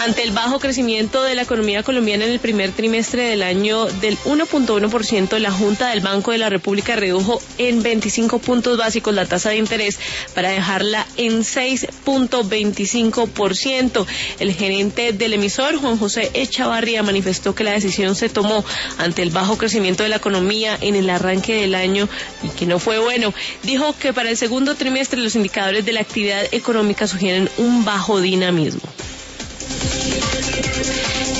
Ante el bajo crecimiento de la economía colombiana en el primer trimestre del año del 1.1%, la Junta del Banco de la República redujo en 25 puntos básicos la tasa de interés para dejarla en 6.25%. El gerente del emisor, Juan José Echavarría, manifestó que la decisión se tomó ante el bajo crecimiento de la economía en el arranque del año y que no fue bueno. Dijo que para el segundo trimestre los indicadores de la actividad económica sugieren un bajo dinamismo.